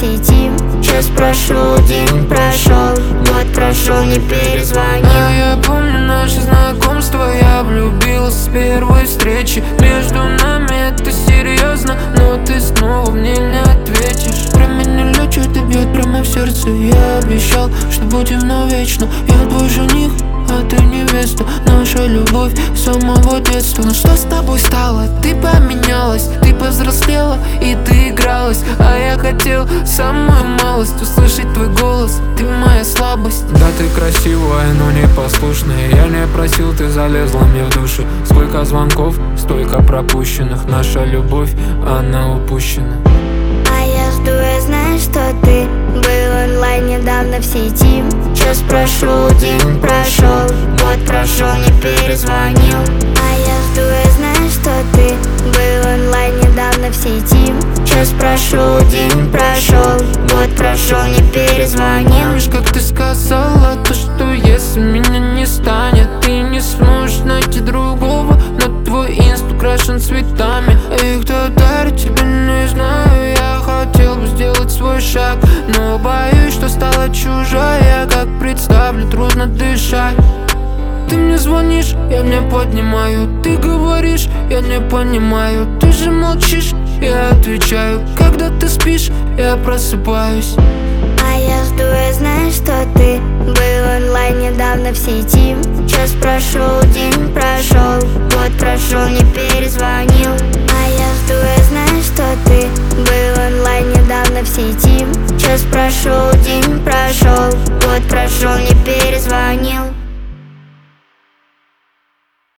сети. Час прошел, день прошел, год прошел, не перезвонил. А я помню наше знакомство, я влюбилась с первой встречи. Между нами это серьезно, но ты снова мне не ответишь. Про меня лечит и бьет прямо в сердце. Я обещал, что будем навечно. Я твой жених, а ты невеста. Наша любовь с самого детства. Ну что с тобой стало? Ты поменялась, ты повзрослела и ты игралась. А я хотел самую малость услышать твой голос. Ты моя слабость. Да, ты красивая, но непослушная. Я не просил, ты залезла мне в душу. Сколько звонков, столько пропущенных. Наша любовь, она упущена. А я жду, я знаю, что ты был онлайн недавно в сети. Час прошел, день прошел, год прошел, не перезвонил. А я жду, я знаю, что ты был онлайн недавно в сети. Час прошел, день прошел, год прошел, не перезвонил. Помнишь, как ты сказала, то что если меня не станет, ты не сможешь найти другого. Но твой инст украшен цветами, и кто дарит тебе, не знаю. Я хотел бы сделать свой шаг, но боюсь, что стала чужой. Я как представлю, трудно дышать. Ты мне звонишь, я не поднимаю. Ты говоришь, я не понимаю. Ты же молчишь, я отвечаю. Когда ты спишь, я просыпаюсь. А я жду, я знаю, что ты был онлайн недавно в сети. Час прошел, день прошел, год прошел, не перезвонил. А я жду, я знаю, что ты был онлайн недавно в сети. Час прошел, день прошел, год прошел, не перезвонил.